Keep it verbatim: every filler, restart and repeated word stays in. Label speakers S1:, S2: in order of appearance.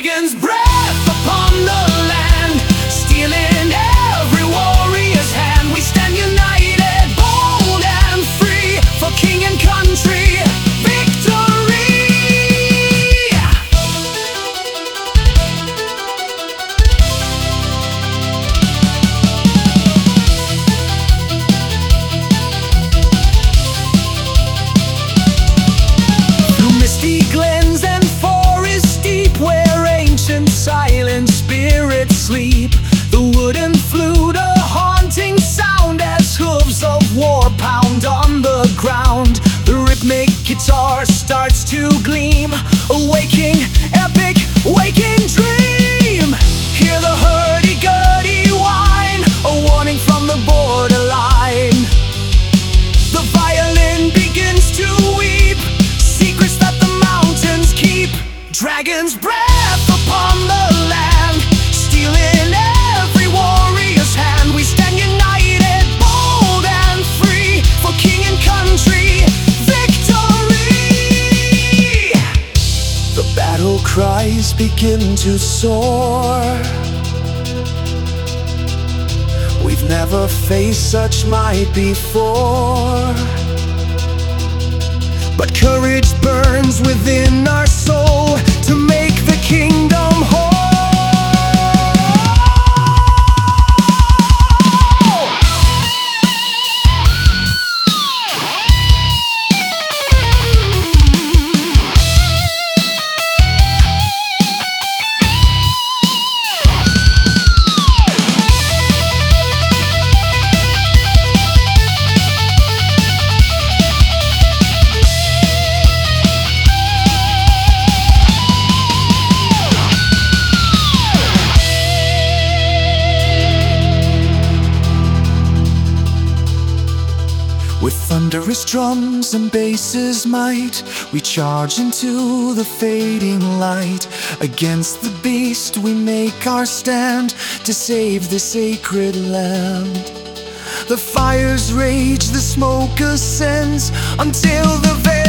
S1: dragon's breath upon the land, stealing every warrior's hand. We stand united, bold and free, for king and country, victory! Through misty glens and forests deep, where ancient silent spirits sleep, the wooden flute a haunting sound as hooves of war pound on the ground. The rhythmic guitar starts to gleam, a waking, epic, waking dream. Hear the hurdy-gurdy whine, a warning from the borderline. The violin begins to weep, secrets that the mountains keep. Dragon's breath upon the land, stealing every warrior's hand. We stand united, bold and free, for king and country, victory! The battle cries begin to soar. We've never faced such might before, but courage burns within our soul to make the kingdom whole. With thunderous drums and basses might, we charge into the fading light. Against the beast we make our stand, to save the sacred land. The fires rage, the smoke ascends, until the veil